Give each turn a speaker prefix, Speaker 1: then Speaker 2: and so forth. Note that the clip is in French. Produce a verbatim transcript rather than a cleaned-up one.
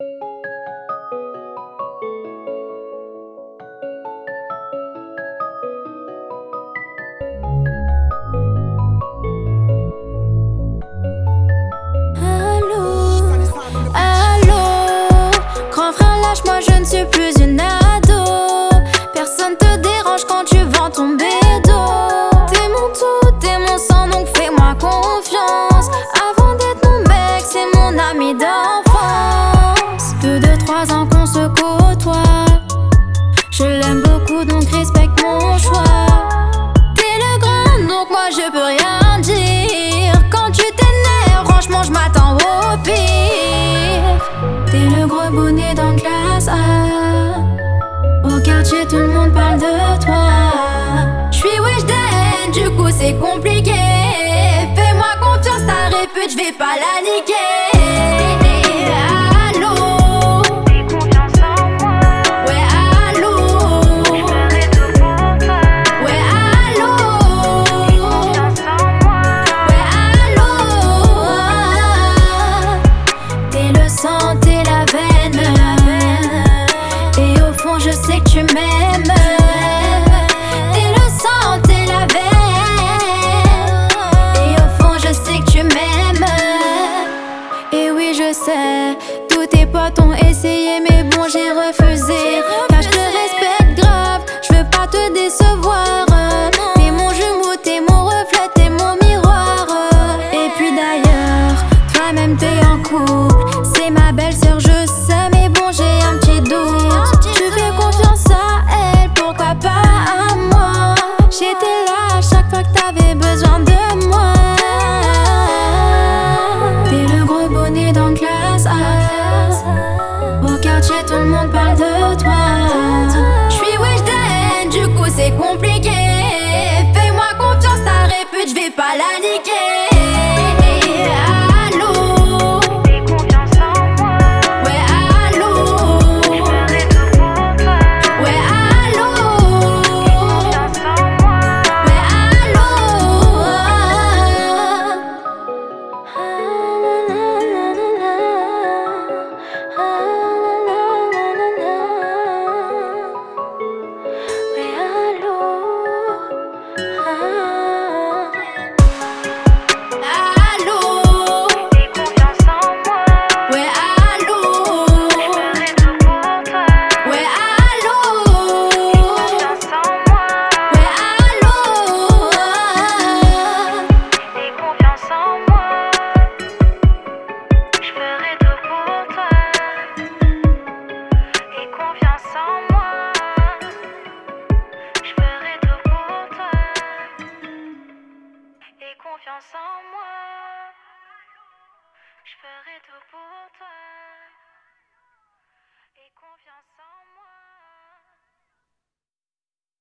Speaker 1: Allô, allô, grand frère lâche-moi, je ne suis plus une ado. Personne te dérange quand tu vends ton bédo. T'es mon tout, t'es mon sang, donc fais-moi confiance. Avant d'être mon mec, c'est mon ami d'enfance. Deux, deux, trois ans qu'on se côtoie. Je l'aime beaucoup, donc respecte mon choix. T'es le grand, donc moi je peux rien dire. Quand tu t'énerves, franchement je m'attends au pire. T'es le gros bonnet dans classe A. Au quartier tout le monde parle de toi. J'suis Weshden, du coup c'est compliqué. Fais-moi confiance, ta répute, j'vais pas la niquer. Allô, fais confiance en moi. Ouais, allô, j'ferai tout pour toi. Ouais, allô, fais confiance en moi. Ouais, allô, t'es le sang, t'es la veine. Et au fond je sais que tu m'aimes. T'es le sang, t'es la veine. Et au fond je sais que tu m'aimes. Et oui je sais, tous tes potes ont essayé, mais bon j'ai refusé. Car je te respecte grave, je veux pas te décevoir. T'es mon jumeau, t'es mon reflet, t'es mon miroir. Et puis d'ailleurs, toi-même t'es en couple. C'est ma belle-sœur, je sais, mais bon j'ai un petit doute. Tu fais confiance à elle, pourquoi pas à moi? J'étais là à chaque fois que t'avais besoin de moi. T'es le gros bonnet dans classe A. Au quartier tout le monde parle de toi. J'suis Weshden, du coup c'est compliqué. Fais-moi confiance, ta répute, j'vais pas la niquer. Allô, fais confiance en moi. Ouais, allô, j'ferai tout pour toi. Ouais, allô, fais confiance en moi. Ouais, allô, ouais, allô, allô, fais confiance en moi. Ouais, allô, j'ferai tout pour toi. Ouais, allô, fais confiance en moi. Ouais, allô, fais confiance en moi. J'ferai tout pour toi. Aie confiance en moi. J'ferai tout pour toi. Aie confiance en moi. J'ferai tout pour toi.